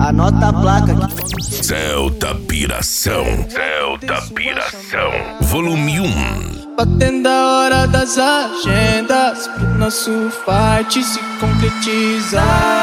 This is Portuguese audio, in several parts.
Anota a placa aqui. Celta Piração. Celta Piração. Volume 1. Batendo a hora das agendas pro nosso fight se concretizar.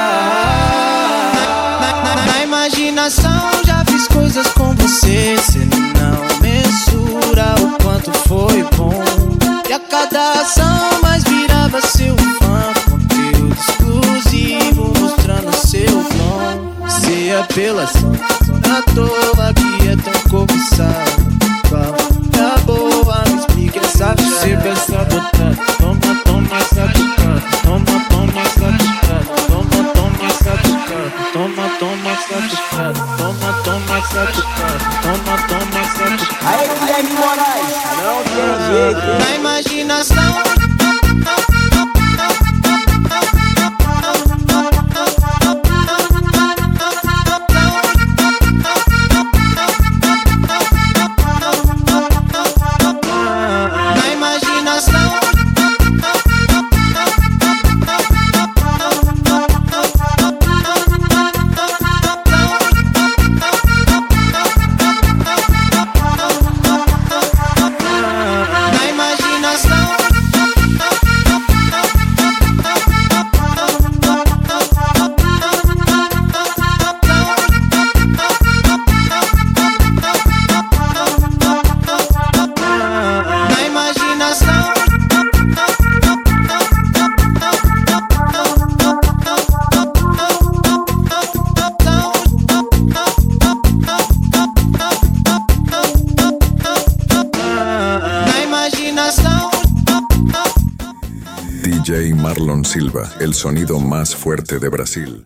Na imaginação já fiz coisas com você, cê não mensura o quanto foi bom. E a cada ação mais virava seu fã, conteúdo exclusivo mostrando seu dom. Se apelação à toa que é tão cobiçado, qual é a boa? Me explica essa você pensa botar. Toma, toma essa tocada. Toma, toma essa tocada. Toma, toma essa tocada. Toma, toma essa tocada. Toma, toma essa tocada. Toma, toma essa tocada. Aí, Guilherme Moraes, não tem jeito. Na imaginação DJ Marlon Silva, el sonido más fuerte de Brasil.